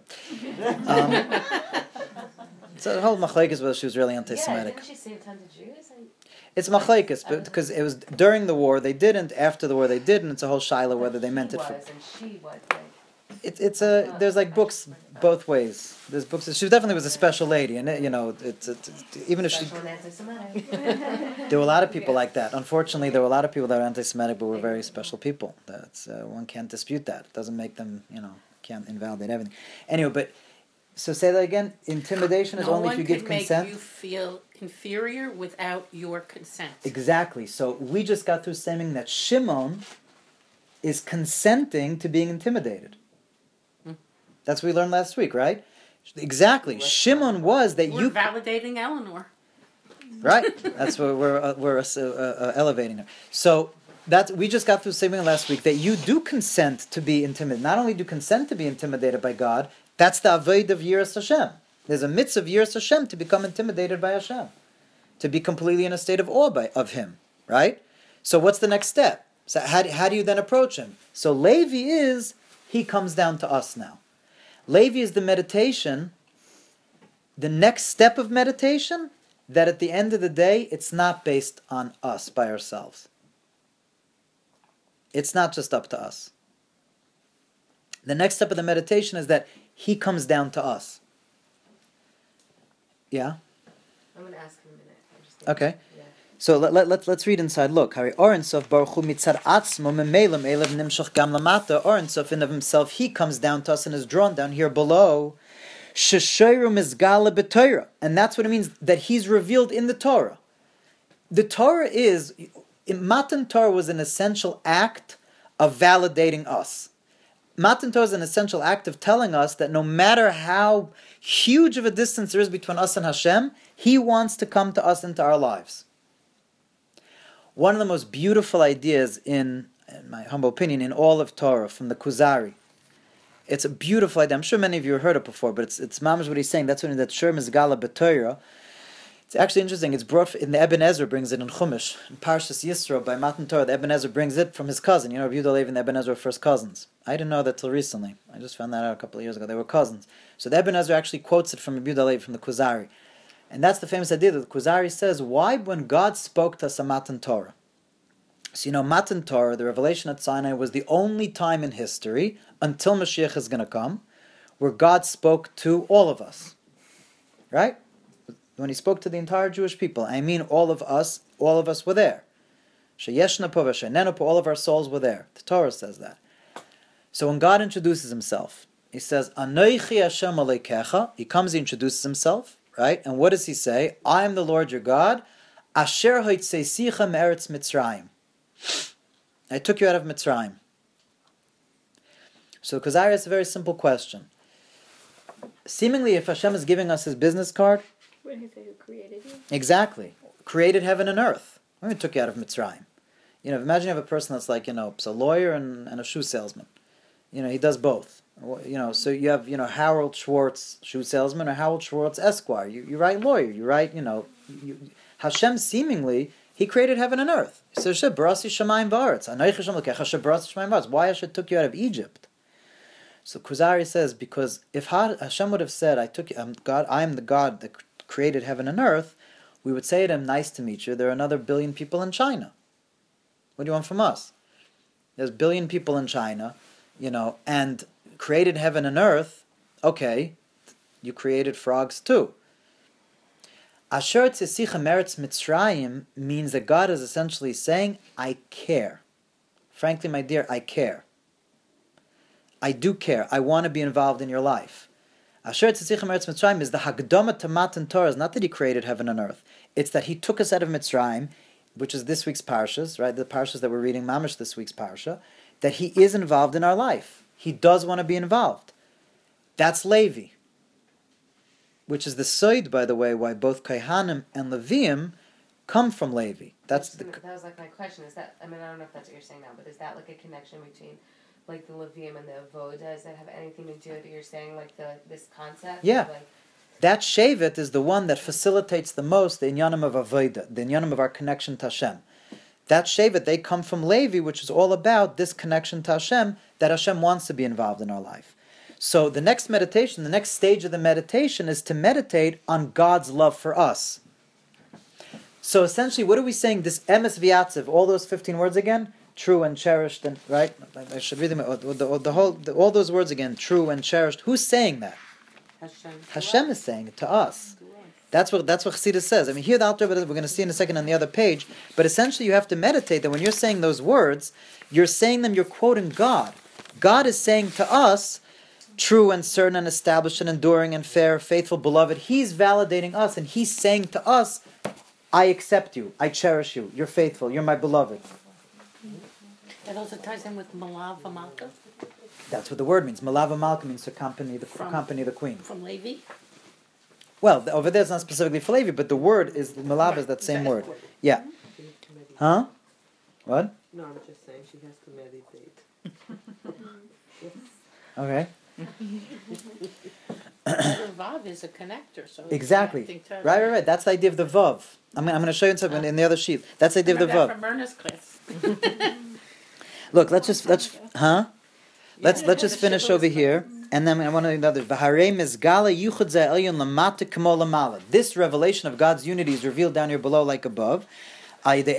So the whole machlekes was she was really anti-Semitic. Yeah, didn't she save tons of Jews? It's machlekes, but because it was during the war they didn't, after the war they did, and it's a whole shaila whether they meant it for. And she was There's like books both ways. There's books. She definitely was a special lady, and it's even if she. There were a lot of people like that. Unfortunately, there were a lot of people that were anti-Semitic, but were very special people. That's one can't dispute that. It doesn't make them, can't invalidate everything. Anyway, but so say that again. Intimidation is only if you give consent. No one can make you feel inferior without your consent. Exactly. So we just got through saying that Shimon is consenting to being intimidated. That's what we learned last week, right? Exactly. Shimon was that We're validating Eleanor. Right. That's what we're elevating her. So we just got through saying last week that you do consent to be intimidated. Not only do you consent to be intimidated by God, that's the avoid of Yiras Hashem. There's a mitzvah of Yiras Hashem to become intimidated by Hashem, to be completely in a state of awe of Him. Right. So what's the next step? So how do you then approach Him? So Levi he comes down to us now. Levi is the meditation, the next step of meditation, that at the end of the day, it's not based on us by ourselves. It's not just up to us. The next step of the meditation is that he comes down to us. Yeah? I'm going to ask him a minute. Okay. Yeah. So let's read inside. Look, Hari Oren Sof Baruch Hu mitzad atzmo memelam elav nimshach gam lamata. Oren Sof in of himself, he comes down to us and is drawn down here below. Sheshayru mizgala b'Torah, and that's what it means that he's revealed in the Torah. The Torah Matan Torah was an essential act of validating us. Matan Torah is an essential act of telling us that no matter how huge of a distance there is between us and Hashem, He wants to come to us into our lives. One of the most beautiful ideas, in my humble opinion, in all of Torah, from the Kuzari. It's a beautiful idea. I'm sure many of you have heard it before, but it's mamash what he's saying. That's when that Shur Mizgala b'Torah. It's actually interesting. It's brought in the Eben Ezra brings it in Chumash, in Parshas Yisro by Matan Torah. The Eben Ezra brings it from his cousin. Rabbi Yehuda Levi and the Eben Ezra were first cousins. I didn't know that till recently. I just found that out a couple of years ago. They were cousins. So the Eben Ezra actually quotes it from Rabbi Yehuda Levi from the Kuzari. And that's the famous idea that the Kuzari says, why when God spoke to us a Matan Torah? So Matan Torah, the revelation at Sinai, was the only time in history, until Mashiach is going to come, where God spoke to all of us. Right? When He spoke to the entire Jewish people, I mean all of us were there. Sheyeshna po v'she'nenu po, all of our souls were there. The Torah says that. So when God introduces Himself, He says, Anoichi Hashem Aleikecha. He comes, He introduces Himself, right? And what does He say? I am the Lord your God, Asher hoitzeisicha me'eretz Mitzrayim. I took you out of Mitzrayim. So Kuzari has a very simple question. Seemingly, if Hashem is giving us His business card, What did He say? Who created you? Exactly. Created heaven and earth. When He took you out of Mitzrayim. Imagine you have a person that's like, a lawyer and a shoe salesman. He does both. So you have, Harold Schwartz, shoe salesman, or Harold Schwartz, Esquire. You write lawyer. You write, Hashem seemingly, He created heaven and earth. He says, Barasi Shamayim V'aretz. Anoich Hashem L'kecha Barasi Shamayim V'aretz. Why Hashem took you out of Egypt? So Kuzari says, because if Hashem would have said, I am the God that created heaven and earth, we would say to Him, nice to meet you. There are another 1 billion people in China. What do you want from us? There's 1 billion people in China, and created heaven and earth. Okay, you created frogs too. Asher tzesicha meretz Mitzrayim means that God is essentially saying, I care. Frankly, my dear, I care. I do care. I want to be involved in your life. Asher tzesicha meretz Mitzrayim is the Hagdama to Matan Torah. It's not that He created heaven and earth. It's that He took us out of Mitzrayim, which is this week's parshas, right? The parshas that we're reading, mamash this week's parsha, that He is involved in our life. He does want to be involved. That's Levi. which is the side, by the way, why both Kohanim and Leviim come from Levi. That's the. That was like my question. Is that? I mean, I don't know if that's what you're saying now, but is that like a connection between, like the Leviim and the Avodah? Does that have anything to do with what you're saying, like this concept? Yeah. Of like, That Shevet is the one that facilitates the most the inyanim of Avodah, the inyanim of our connection to Hashem. That Shevet, they come from Levi, which is all about this connection to Hashem, that Hashem wants to be involved in our life. So the next meditation, the next stage of the meditation is to meditate on God's love for us. So essentially, what are we saying? This emes v'yatziv, all those 15 words again, true and cherished, and right? I should read them. All those words again, true and cherished. Who's saying that? Hashem is saying it to us. That's what Chassidus says. I mean, here the Alter Rebbe, we're going to see in a second on the other page. But essentially, you have to meditate that when you're saying those words, you're saying them. You're quoting God. God is saying to us, true and certain and established and enduring and fair, faithful, beloved. He's validating us, and He's saying to us, I accept you, I cherish you, you're faithful, you're my beloved. That also ties in with Malav Amalka. That's what the word means. Malava Malka means to accompany the queen. From Levi? Well, over there it's not specifically for Levi, but the word is, Malava is that same word. Yeah. Huh? What? No, I'm just saying she has to meditate. Okay. The Vav is a connector, so Exactly. Right. That's the idea of the Vav. I'm going to show you something in the other sheet. That's the idea of the Vav. From Myrna's class. Look, let's just finish over here, and then I want to do another. This revelation of God's unity is revealed down here below, like above. Therefore,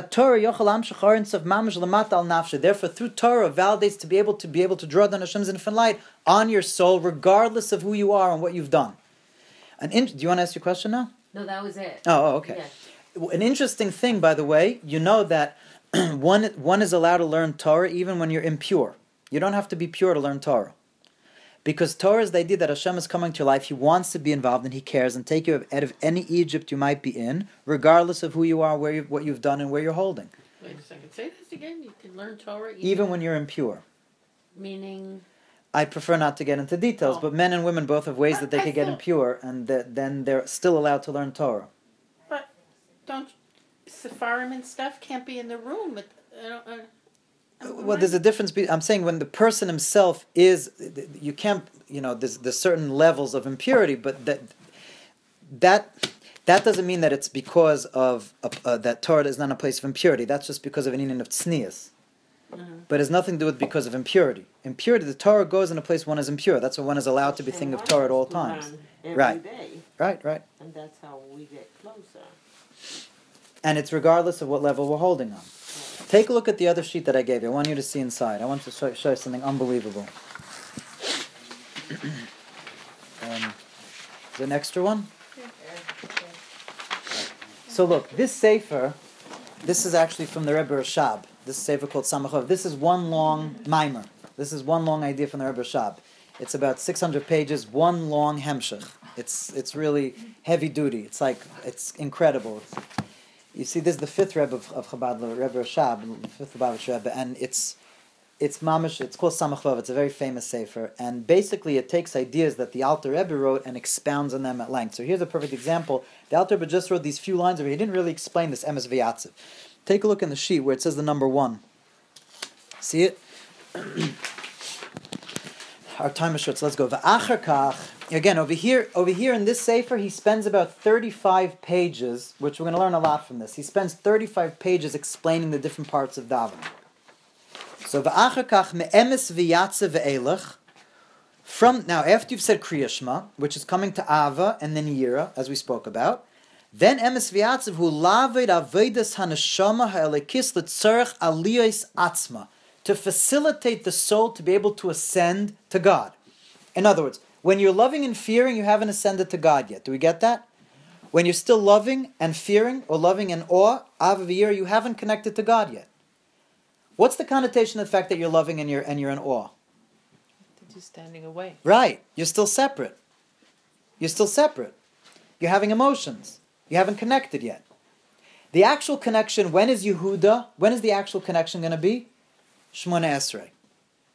through Torah validates to be able to draw down Hashem's infinite light on your soul, regardless of who you are and what you've done. Do you want to ask your question now? no, that was it. Oh, okay. Yeah. An interesting thing, by the way, you know that one is allowed to learn Torah even when you're impure. You don't have to be pure to learn Torah. Because Torah is the idea that Hashem is coming to your life, He wants to be involved and He cares and take you out of any Egypt you might be in, regardless of who you are, what you've done, and where you're holding. Wait a second, say this again. You can learn Torah Even when you're impure. Meaning? I prefer not to get into details, but men and women both have ways that they could get impure, and then they're still allowed to learn Torah. But don't Sepharim and stuff can't be in the room. Well, there's a difference. I'm saying when the person himself is, you can't, there's certain levels of impurity, but that doesn't mean that it's because of that Torah is not a place of impurity. That's just because of an union of tznius. But it has nothing to do with because of impurity. Impurity, the Torah goes in a place one is impure. That's why one is allowed to be thinking of Torah at all times. Right. Right. And that's how we get closer. And it's regardless of what level we're holding on. Take a look at the other sheet that I gave you. I want you to see inside. I want to show you something unbelievable. Is an extra one? So look, this sefer, this is actually from the Rebbe Rashab. This sefer called Samachov. This is one long mimer. This is one long idea from the Rebbe Rashab. It's about 600 pages, one long hemshech. It's really heavy duty. It's incredible. You see, this is the fifth Rebbe of Chabad, the Rebbe Rashab, the fifth Lubavitch Rebbe, and it's mamish. It's called Samach Vav. It's a very famous sefer, and basically it takes ideas that the Alter Rebbe wrote and expounds on them at length. So here's a perfect example. The Alter Rebbe just wrote these few lines over here. He didn't really explain this emes v'yatziv. Take a look in the sheet where it says the number 1. See it? Our time is short, so let's go. V'achar kach. Again, over here in this sefer, he spends about 35 pages, which we're going to learn a lot from this. He spends 35 pages explaining the different parts of davening. So, v'achar kach me'emes v'yatziv ve'elech. Now, after you've said Kriya Shema, which is coming to Ava and then Yira, as we spoke about, then emes v'yatziv hu laved avodas haneshama ha'elekis l'tzarech aliyos atzma, to facilitate the soul to be able to ascend to God. In other words, when you're loving and fearing, you haven't ascended to God yet. Do we get that? When you're still loving and fearing, or loving and awe, Ava v'yira, you haven't connected to God yet. What's the connotation of the fact that you're loving and you're in awe? That you're standing away. Right. You're still separate. You're having emotions. You haven't connected yet. The actual connection, when is Yehuda? When is the actual connection going to be? Shmona Esrei.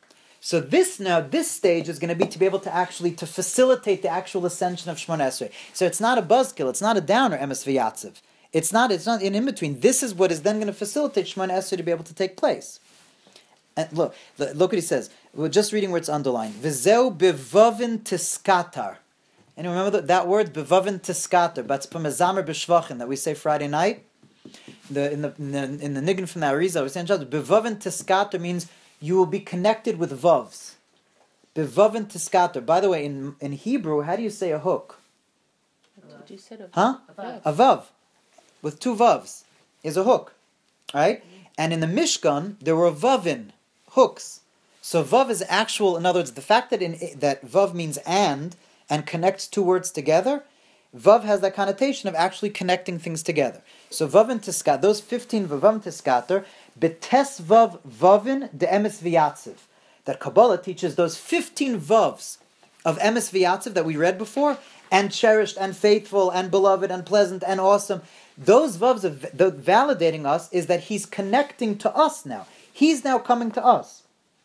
So this stage is going to be to be able to actually to facilitate the actual ascension of Shemona Esrei. So it's not a buzzkill, it's not a downer, Emes V'Yatziv. It's not in between. This is what is then going to facilitate Shemona Esrei to be able to take place. And look what he says. We're just reading where it's underlined. V'zeu bevavin tiskatar. And remember that word, bevavin tiskatar, but it's mezamer b'shvachin that we say Friday night. In the Nigun from the Arizal, we say bevavin tiskatar means you will be connected with vavs. Bevavin tiskatar. By the way, in Hebrew, how do you say a hook? You said a Huh? A vav. With two vavs is a hook. Right? And in the Mishkan, there were vavin, hooks. So vav is actual, in other words, the fact that that vav means and connects two words together, vav has that connotation of actually connecting things together. So vav and tiskater, those 15 vav and tiskater, betes vav vavin de emes v'yatziv. That Kabbalah teaches those 15 vavs of emes v'yatziv that we read before, and cherished and faithful and beloved and pleasant and awesome. Those vavs validating us is that he's connecting to us now. He's now coming to us.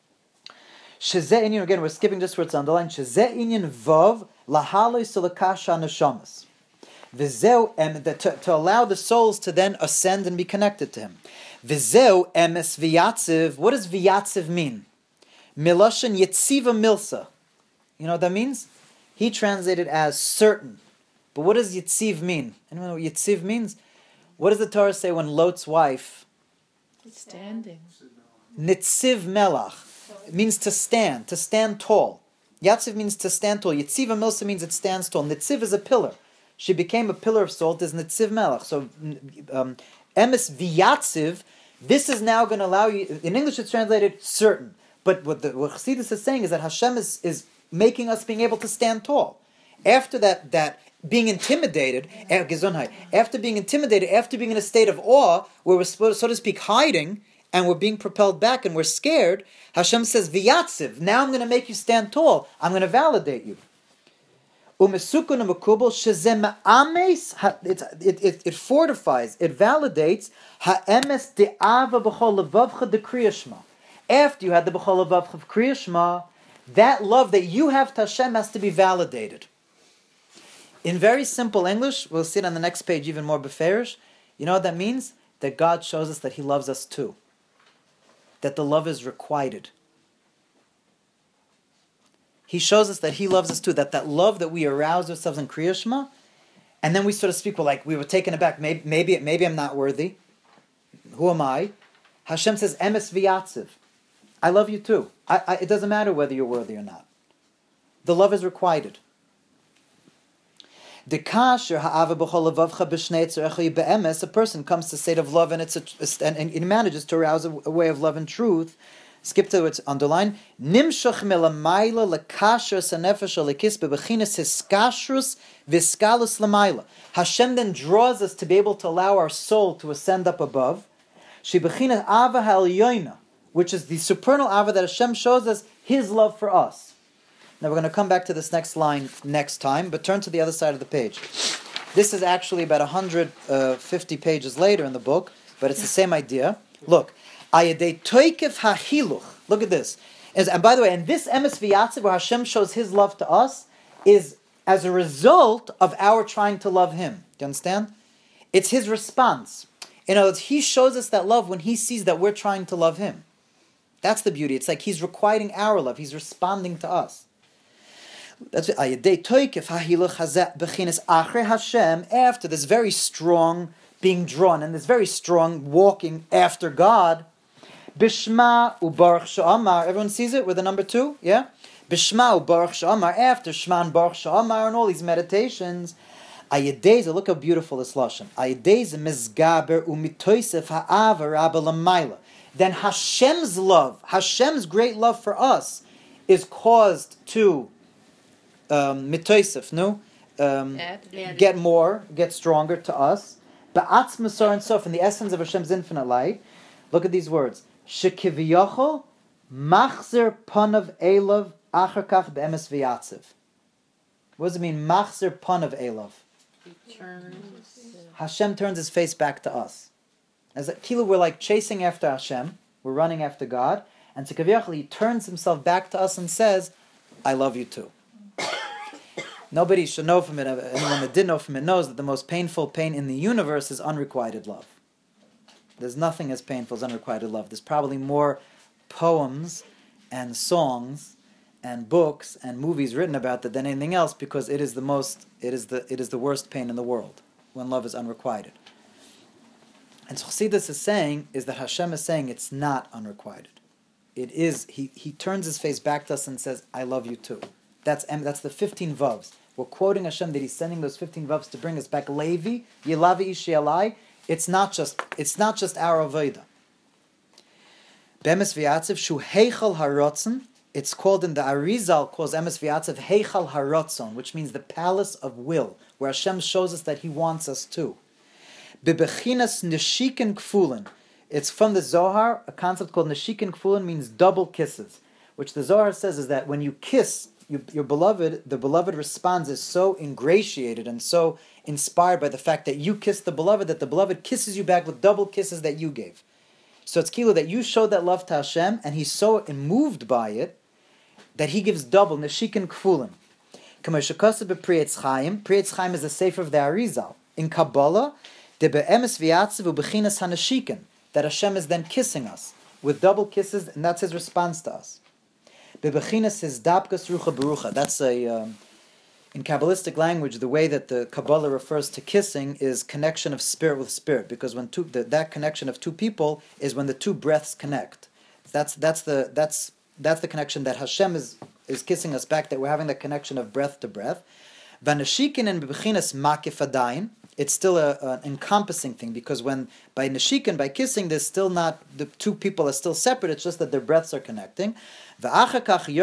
Shezeh inyan, again, we're skipping just where it's underlined. Shezeh inyan vav lahaloi sulakasha neshamas. V'zeu to allow the souls to then ascend and be connected to him. V'zeu emes v'yatziv. What does v'yatziv mean? Miloshen yetziva milsa. You know what that means? He translated as certain. But what does yetziv mean? Anyone know what yetziv means? What does the Torah say when Lot's wife? standing. Nitziv melach. It means to stand tall. Yatziv means to stand tall. Yetziva milsa means it stands tall. Nitziv is a pillar. She became a pillar of salt as Nitziv melach. So, emes v'yatziv, this is now going to allow you, in English it's translated certain. But what Chassidus is saying is that Hashem is making us being able to stand tall. After that being intimidated, after being in a state of awe, where we're, so to speak, hiding, and we're being propelled back and we're scared, Hashem says, V'yatziv, now I'm going to make you stand tall. I'm going to validate you. It fortifies, it validates ha'emes de'ava b'chol levavcha de'kriya shema. After you had the b'chol levavcha of kriya shema, that love that you have to Hashem has to be validated. In very simple English, we'll see it on the next page even more beferish. You know what that means? That God shows us that He loves us too. That the love is requited. He shows us that He loves us too. That love that we arouse ourselves in Kriya Shema, and then we sort of speak, we were taken aback. Maybe I'm not worthy. Who am I? Hashem says, Emes v'yatziv. I love you too. It doesn't matter whether you're worthy or not. The love is requited. A person comes to a state of love and and he manages to arouse a way of love and truth. Skip to its underline. Hashem then draws us to be able to allow our soul to ascend up above, which is the supernal ava that Hashem shows us His love for us. Now we're going to come back to this next line next time, but turn to the other side of the page. This is actually about 150 pages later in the book, but it's the same idea. Look, Ayadei toikef hahiluch. Look at this. And by the way, and this emes v'yatziv, where Hashem shows His love to us, is as a result of our trying to love Him. Do you understand? It's His response. In other words, He shows us that love when He sees that we're trying to love Him. That's the beauty. It's like He's requiting our love. He's responding to us. That's after this very strong being drawn and this very strong walking after God. Bishma u'baruch sha'amar. Everyone sees it with the number 2? Yeah? Bishma u'baruch sha'amar. After Shema and Baruch sha'amar and all these meditations. Ayedeza, look how beautiful this lashon. Ayedeza mizgaber u'mitoisef ha'ava rabba l'mayla. Then Hashem's love, Hashem's great love for us, is caused to mitoisef, get stronger to us. Ba'atz masar and sof, in the essence of Hashem's infinite light. Look at these words. Shekiviyachol machzer panav elav achar kach be'emes v'yatziv. What does it mean, machzer panav elav? Hashem turns His face back to us. As a kilo, we're like chasing after Hashem, we're running after God, And so Kaviyachal, he turns himself back to us and says, I love you too. Nobody should know from it, anyone that did know from it knows that the most painful pain in the universe is unrequited love. There's nothing as painful as unrequited love. There's probably more poems and songs and books and movies written about that than anything else, because it is the worst pain in the world when love is unrequited. And so Chassidus is saying is that Hashem is saying it's not unrequited. It is. He turns his face back to us and says, "I love you too." That's the 15 vavs. We're quoting Hashem that He's sending those 15 vavs to bring us back. Levi, Yelavi Ishi Alai. It's not just our avodah. Be'emes v'yatziv shu heichal harotzen. It's called in the Arizal calls Emes v'yatziv heichal harotzon, which means the palace of will, where Hashem shows us that He wants us to. Bebechinas neshiken kfulin. It's from the Zohar. A concept called neshiken kfulin means double kisses, which the Zohar says is that when you kiss your beloved, the beloved responds is so ingratiated and so inspired by the fact that you kissed the beloved that the beloved kisses you back with double kisses that you gave. So it's kilo that you showed that love to Hashem, and He's so moved by it that He gives double neshiken kfulin. Kameshakasa be'Priyetz Chaim. Priyetz Chaim is the sefer of the Arizal. In Kabbalah, de be'emes v'yatziv u'bechinas hanashiken, that Hashem is then kissing us with double kisses, and that's His response to us. Bebechinas is dapkas rucha berucha. That's in Kabbalistic language, the way that the Kabbalah refers to kissing is connection of spirit with spirit, because when that connection of two people is when the two breaths connect. That's the connection that Hashem is kissing us back, that we're having that connection of breath to breath. Vanashikin and bebechinas makif adayin. It's still an encompassing thing, because when by neshikin, by kissing, there's still not, the two people are still separate, it's just that their breaths are connecting. And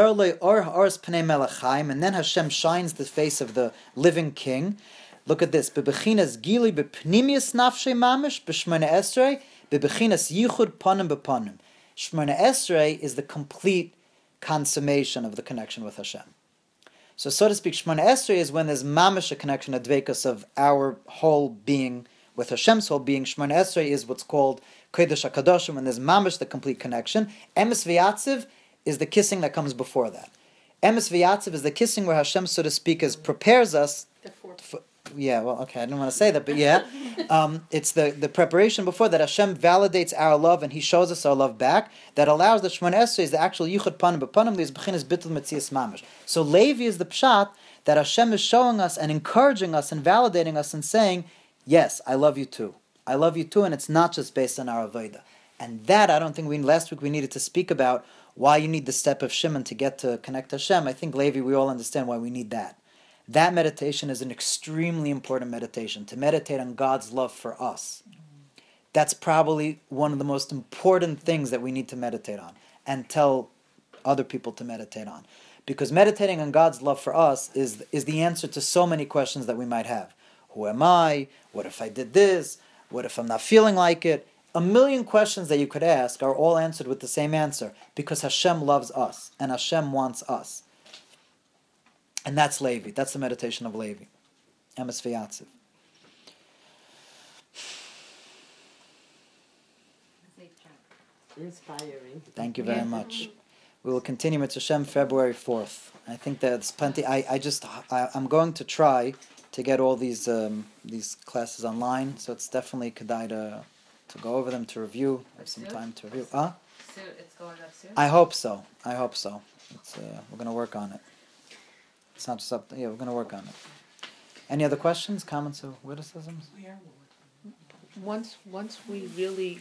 then Hashem shines the face of the living king. Look at this. Bebechinas gili bepnimius nafshe mamish b'shmona esrei bebechinas yichud panim bepanim. Shmona esrei is the complete consummation of the connection with Hashem. So to speak, Shmona Esrei is when there's mamish a connection, a dveikus of our whole being with Hashem's whole being. Shmona Esrei is what's called Kodesh HaKadoshim, when there's mamish the complete connection. Emes v'yatziv is the kissing that comes before that. Emes v'yatziv is the kissing where Hashem, so to speak, prepares us. Yeah, well, okay, I didn't want to say that, but yeah. It's the preparation before that. Hashem validates our love and He shows us our love back. That allows the Shemona Esrei is the actual Yichud Panim B'Panim, these Bechinas Bittul Metzias Mamish. So Levi is the Pshat that Hashem is showing us and encouraging us and validating us and saying, yes, I love you too. I love you too, and it's not just based on our Avodah. And that, I don't think last week we needed to speak about why you need the step of Shimon to get to connect to Hashem. I think Levi, we all understand why we need that. That meditation is an extremely important meditation, to meditate on God's love for us. That's probably one of the most important things that we need to meditate on and tell other people to meditate on. Because meditating on God's love for us is the answer to so many questions that we might have. Who am I? What if I did this? What if I'm not feeling like it? A million questions that you could ask are all answered with the same answer, because Hashem loves us and Hashem wants us. And that's Levi. That's the meditation of Levi. Emes v'yatziv. Inspiring. Thank you very much. We will continue with Hashem February 4th. I think that's plenty. I'm going to try to get all these classes online, so it's definitely kedai to go over them, to review. Have some time to review. Soon, it's going up soon? I hope so. We're going to work on it. It's not just up. Yeah, we're going to work on it. Any other questions, comments, or witticisms? Once we really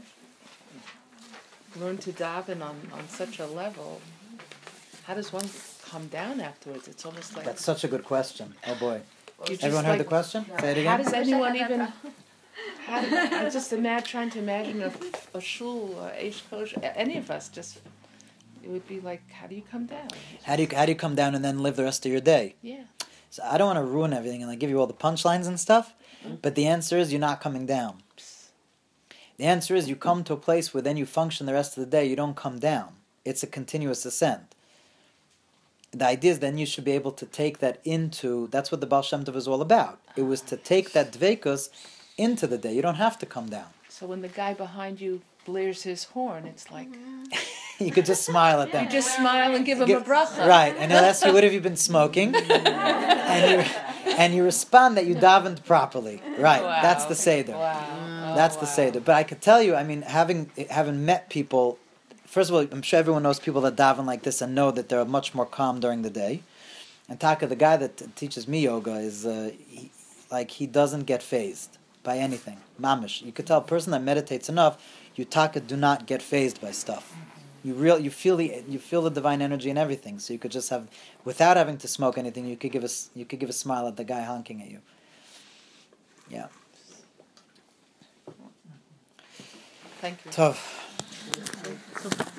learn to daven on such a level, how does one come down afterwards? It's almost like... That's such a good question. Oh boy. Everyone heard the question? Say it again. How does anyone even... I just trying to imagine a shul, a eish kosh, any of us just... It would be like, how do you come down? How do you come down and then live the rest of your day? Yeah. So I don't want to ruin everything and give you all the punchlines and stuff, but the answer is you're not coming down. The answer is you come to a place where then you function the rest of the day. You don't come down. It's a continuous ascent. The idea is then you should be able to take that into, that's what the Baal Shem Tov is all about. It was to take that dveikus into the day. You don't have to come down. So when the guy behind you blares his horn, it's like... You could just smile at them. You just smile and give him a bracha. Right, and he'll ask you, what have you been smoking? and you respond that you davened properly. Right, Wow. that's the Seder. Wow. That's the Seder. But I could tell you, I mean, having met people, first of all, I'm sure everyone knows people that daven like this and know that they're much more calm during the day. And Taka, the guy that teaches me yoga, is he doesn't get fazed by anything. Mamish. You could tell a person that meditates enough, you Taka do not get fazed by stuff. You feel the divine energy and everything. So you could just have, without having to smoke anything, you could give a smile at the guy honking at you. Yeah. Thank you. Tov.